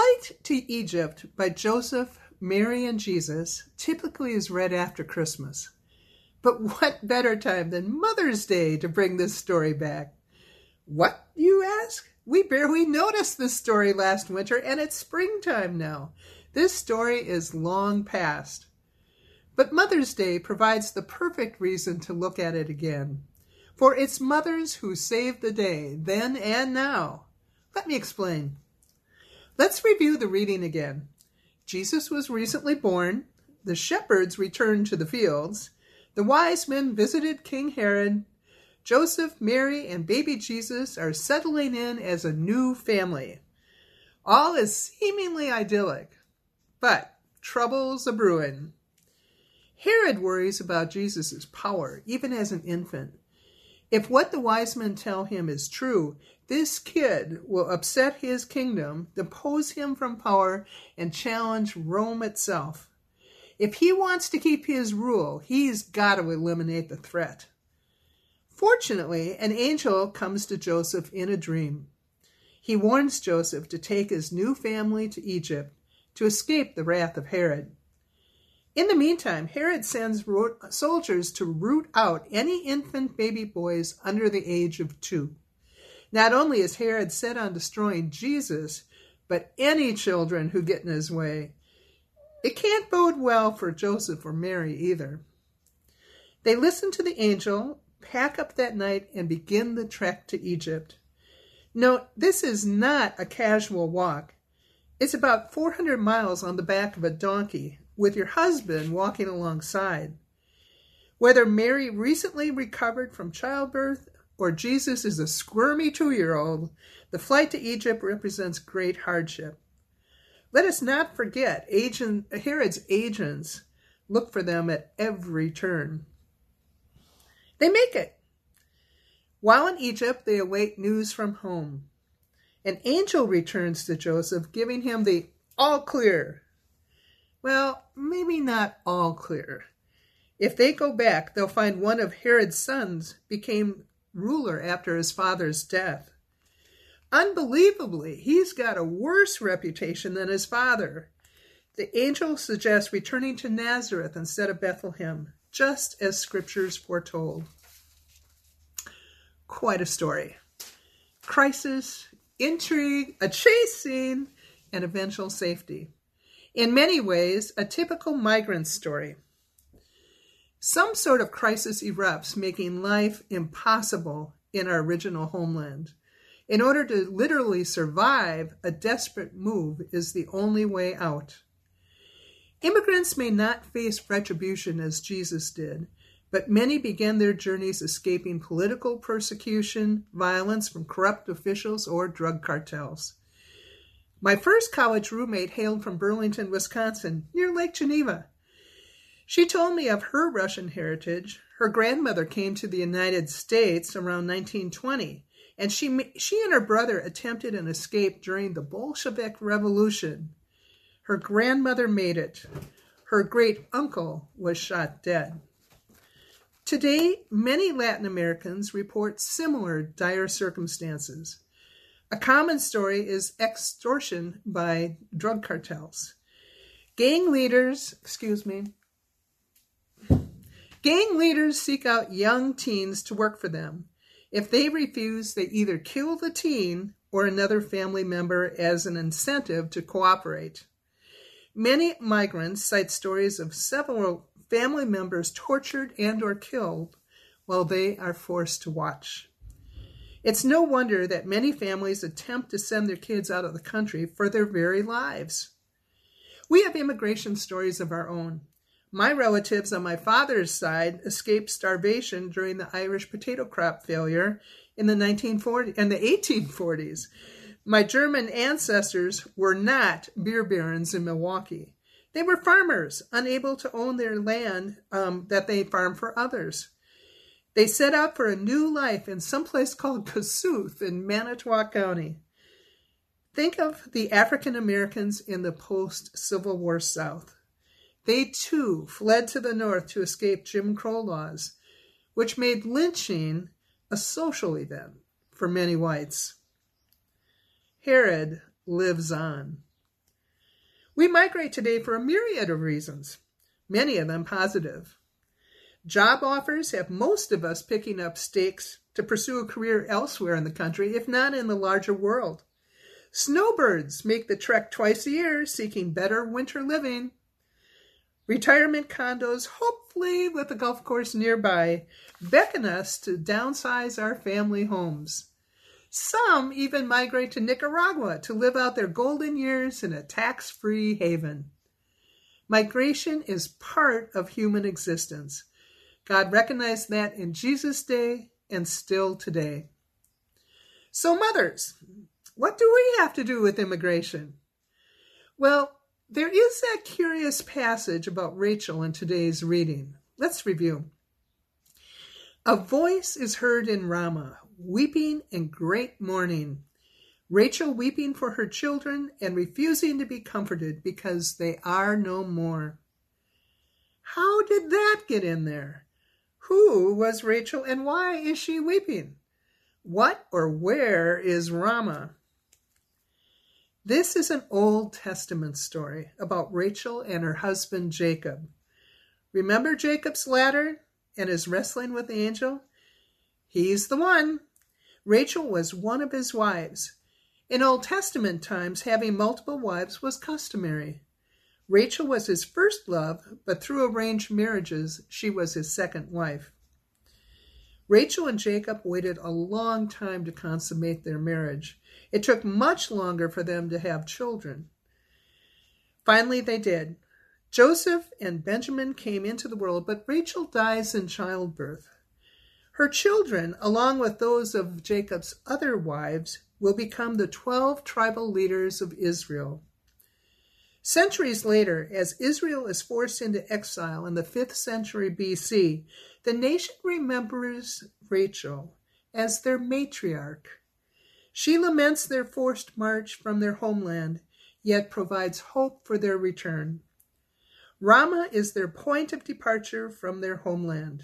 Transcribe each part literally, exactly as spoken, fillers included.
Flight to Egypt by Joseph, Mary, and Jesus typically is read after Christmas. But what better time than Mother's Day to bring this story back? What, you ask? We barely noticed this story last winter, and it's springtime now. This story is long past. But Mother's Day provides the perfect reason to look at it again. For it's mothers who saved the day, then and now. Let me explain. Let's review the reading again. Jesus was recently born. The shepherds returned to the fields. The wise men visited King Herod. Joseph, Mary, and baby Jesus are settling in as a new family. All is seemingly idyllic, but trouble's a-brewing. Herod worries about Jesus' power, even as an infant. If what the wise men tell him is true, this kid will upset his kingdom, depose him from power, and challenge Rome itself. If he wants to keep his rule, he's got to eliminate the threat. Fortunately, an angel comes to Joseph in a dream. He warns Joseph to take his new family to Egypt to escape the wrath of Herod. In the meantime, Herod sends soldiers to root out any infant baby boys under the age of two. Not only is Herod set on destroying Jesus, but any children who get in his way. It can't bode well for Joseph or Mary either. They listen to the angel, pack up that night, and begin the trek to Egypt. Note, this is not a casual walk. It's about four hundred miles on the back of a donkey, with your husband walking alongside. Whether Mary recently recovered from childbirth or Jesus is a squirmy two-year-old, the flight to Egypt represents great hardship. Let us not forget agent, Herod's agents look for them at every turn. They make it. While in Egypt, they await news from home. An angel returns to Joseph, giving him the all clear. Well, maybe not all clear. If they go back, they'll find one of Herod's sons became ruler after his father's death. Unbelievably, he's got a worse reputation than his father. The angel suggests returning to Nazareth instead of Bethlehem, just as scriptures foretold. Quite a story. Crisis, intrigue, a chase scene, and eventual safety. In many ways, a typical migrant story. Some sort of crisis erupts, making life impossible in our original homeland. In order to literally survive, a desperate move is the only way out. Immigrants may not face retribution as Jesus did, but many began their journeys escaping political persecution, violence from corrupt officials, or drug cartels. My first college roommate hailed from Burlington, Wisconsin, near Lake Geneva. She told me of her Russian heritage. Her grandmother came to the United States around nineteen twenty, and she, she and her brother attempted an escape during the Bolshevik Revolution. Her grandmother made it. Her great-uncle was shot dead. Today, many Latin Americans report similar dire circumstances. A common story is extortion by drug cartels. Gang leaders, excuse me, gang leaders seek out young teens to work for them. If they refuse, they either kill the teen or another family member as an incentive to cooperate. Many migrants cite stories of several family members tortured and or killed while they are forced to watch. It's no wonder that many families attempt to send their kids out of the country for their very lives. We have immigration stories of our own. My relatives on my father's side escaped starvation during the Irish potato crop failure in the nineteen forties and the eighteen forties. My German ancestors were not beer barons in Milwaukee. They were farmers, unable to own their land um, that they farmed for others. They set out for a new life in some place called Kossuth in Manitowoc County. Think of the African Americans in the post-Civil War South. They too fled to the north to escape Jim Crow laws, which made lynching a social event for many whites. Herod lives on. We migrate today for a myriad of reasons, many of them positive. Job offers have most of us picking up stakes to pursue a career elsewhere in the country, if not in the larger world. Snowbirds make the trek twice a year, seeking better winter living. Retirement condos, hopefully with a golf course nearby, beckon us to downsize our family homes. Some even migrate to Nicaragua to live out their golden years in a tax-free haven. Migration is part of human existence. God recognized that in Jesus' day and still today. So mothers, what do we have to do with immigration? Well, there is that curious passage about Rachel in today's reading. Let's review. A voice is heard in Ramah, weeping in great mourning. Rachel weeping for her children and refusing to be comforted because they are no more. How did that get in there? Who was Rachel and why is she weeping? What or where is Ramah? This is an Old Testament story about Rachel and her husband Jacob. Remember Jacob's ladder and his wrestling with the angel? He's the one. Rachel was one of his wives. In Old Testament times, having multiple wives was customary. Rachel was his first love, but through arranged marriages, she was his second wife. Rachel and Jacob waited a long time to consummate their marriage. It took much longer for them to have children. Finally, they did. Joseph and Benjamin came into the world, but Rachel dies in childbirth. Her children, along with those of Jacob's other wives, will become the twelve tribal leaders of Israel. Centuries later, as Israel is forced into exile in the fifth century B C, the nation remembers Rachel as their matriarch. She laments their forced march from their homeland, yet provides hope for their return. Ramah is their point of departure from their homeland.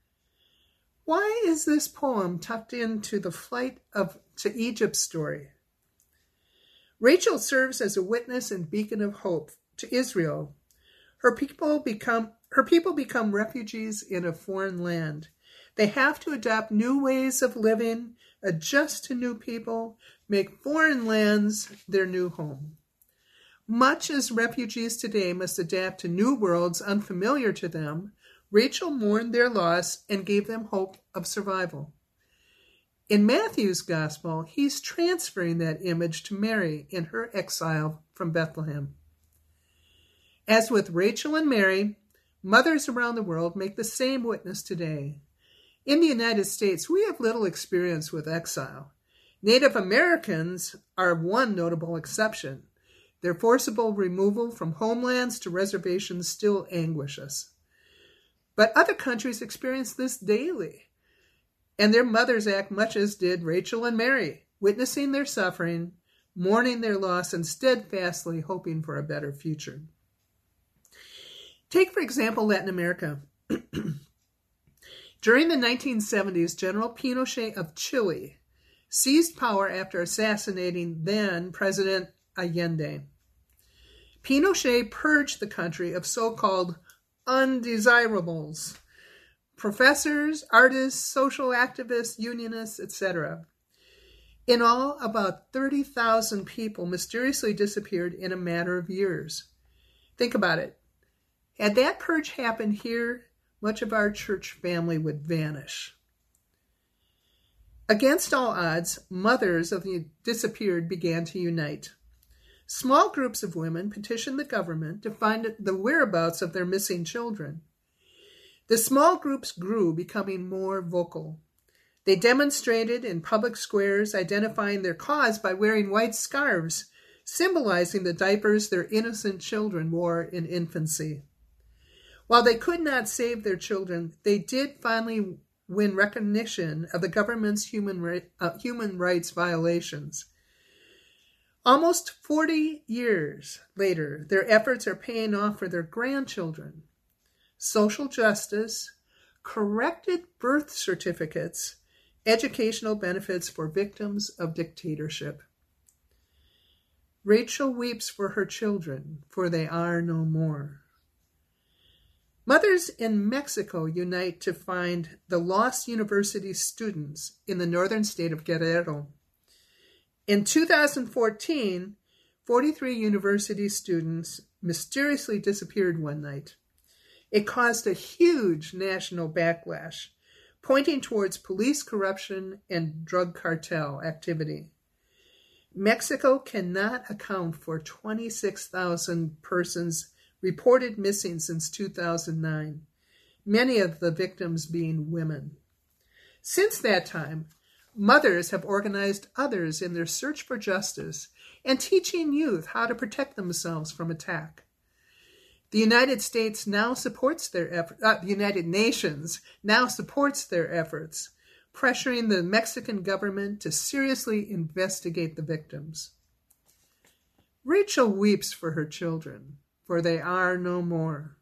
Why is this poem tucked into the flight of to Egypt story? Rachel serves as a witness and beacon of hope to Israel. Her people become her people become refugees in a foreign land. They have to adopt new ways of living, adjust to new people, make foreign lands their new home. Much as refugees today must adapt to new worlds unfamiliar to them, Rachel mourned their loss and gave them hope of survival. In Matthew's gospel, he's transferring that image to Mary in her exile from Bethlehem. As with Rachel and Mary, mothers around the world make the same witness today. In the United States, we have little experience with exile. Native Americans are one notable exception. Their forcible removal from homelands to reservations still anguish us. But other countries experience this daily, and their mothers act much as did Rachel and Mary, witnessing their suffering, mourning their loss, and steadfastly hoping for a better future. Take, for example, Latin America. During the nineteen seventies, General Pinochet of Chile seized power after assassinating then-President Allende. Pinochet purged the country of so-called undesirables, professors, artists, social activists, unionists, et cetera. In all, about thirty thousand people mysteriously disappeared in a matter of years. Think about it. Had that purge happened here, much of our church family would vanish. Against all odds, mothers of the disappeared began to unite. Small groups of women petitioned the government to find the whereabouts of their missing children. The small groups grew, becoming more vocal. They demonstrated in public squares, identifying their cause by wearing white scarves, symbolizing the diapers their innocent children wore in infancy. While they could not save their children, they did finally win recognition of the government's human, right, uh, human rights violations. Almost forty years later, their efforts are paying off for their grandchildren. Social justice, corrected birth certificates, educational benefits for victims of dictatorship. Rachel weeps for her children, for they are no more. Mothers in Mexico unite to find the lost university students in the northern state of Guerrero. In two thousand fourteen, forty-three university students mysteriously disappeared one night. It caused a huge national backlash, pointing towards police corruption and drug cartel activity. Mexico cannot account for twenty-six thousand persons reported missing since two thousand nine, many of the victims being women. Since that time, mothers have organized others in their search for justice and teaching youth how to protect themselves from attack. The United States now supports their effort, uh, the United Nations now supports their efforts, pressuring the Mexican government to seriously investigate the victims. Rachel weeps for her children, for they are no more.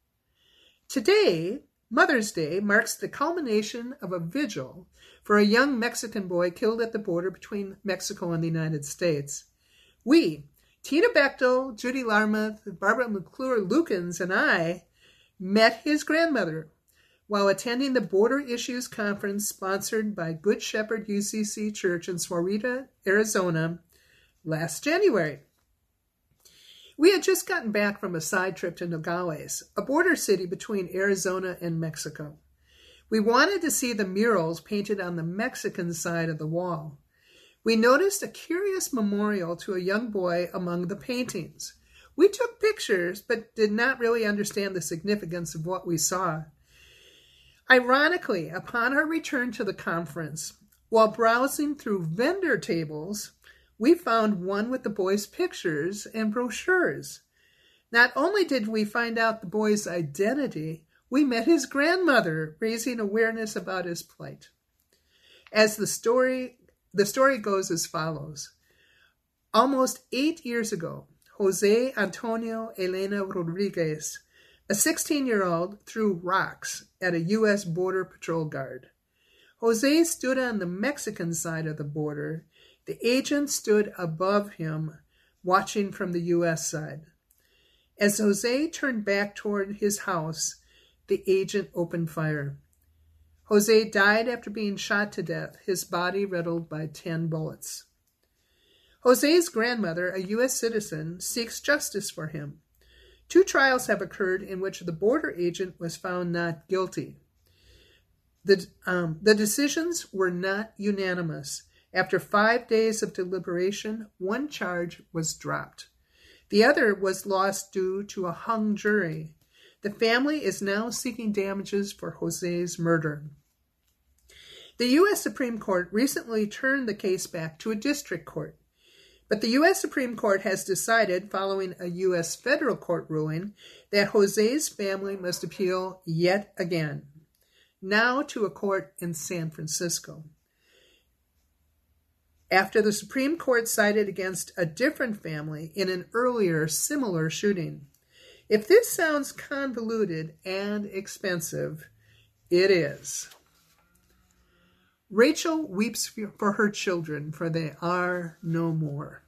Today, Mother's Day, marks the culmination of a vigil for a young Mexican boy killed at the border between Mexico and the United States. We, Tina Bechtel, Judy Larmuth, Barbara McClure-Lukens, and I met his grandmother while attending the Border Issues Conference sponsored by Good Shepherd U C C Church in Sahuarita, Arizona, last January. We had just gotten back from a side trip to Nogales, a border city between Arizona and Mexico. We wanted to see the murals painted on the Mexican side of the wall. We noticed a curious memorial to a young boy among the paintings. We took pictures, but did not really understand the significance of what we saw. Ironically, upon our return to the conference, while browsing through vendor tables, we found one with the boy's pictures and brochures. Not only did we find out the boy's identity, we met his grandmother, raising awareness about his plight. As the story, the story goes as follows. Almost eight years ago, Jose Antonio Elena Rodriguez, a sixteen-year-old, threw rocks at a U S Border Patrol guard. Jose stood on the Mexican side of the border. The agent stood above him, watching from the U S side. As Jose turned back toward his house, the agent opened fire. Jose died after being shot to death, his body riddled by ten bullets. Jose's grandmother, a U S citizen, seeks justice for him. Two trials have occurred in which the border agent was found not guilty. The, um, the decisions were not unanimous. After five days of deliberation, one charge was dropped. The other was lost due to a hung jury. The family is now seeking damages for Jose's murder. The U S Supreme Court recently turned the case back to a district court. But the U S Supreme Court has decided, following a U S federal court ruling, that Jose's family must appeal yet again, now to a court in San Francisco. After the Supreme Court sided against a different family in an earlier similar shooting. If this sounds convoluted and expensive, it is. Rachel weeps for her children, for they are no more.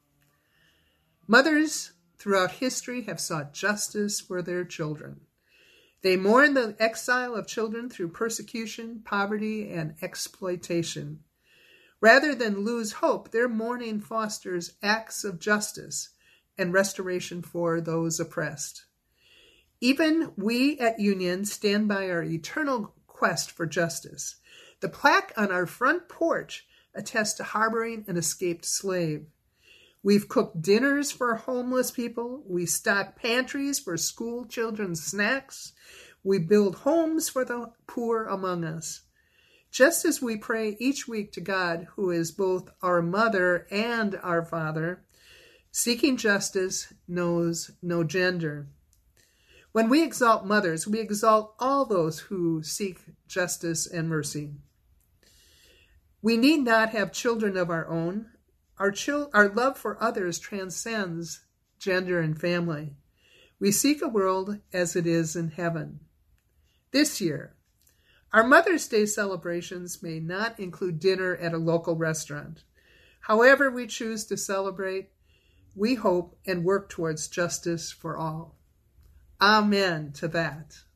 Mothers throughout history have sought justice for their children. They mourn the exile of children through persecution, poverty, and exploitation. Rather than lose hope, their mourning fosters acts of justice and restoration for those oppressed. Even we at Union stand by our eternal quest for justice. The plaque on our front porch attests to harboring an escaped slave. We've cooked dinners for homeless people. We stock pantries for school children's snacks. We build homes for the poor among us. Just as we pray each week to God, who is both our mother and our father, seeking justice knows no gender. When we exalt mothers, we exalt all those who seek justice and mercy. We need not have children of our own. Our, chil- our love for others transcends gender and family. We seek a world as it is in heaven. This year, our Mother's Day celebrations may not include dinner at a local restaurant. However we choose to celebrate, we hope and work towards justice for all. Amen to that.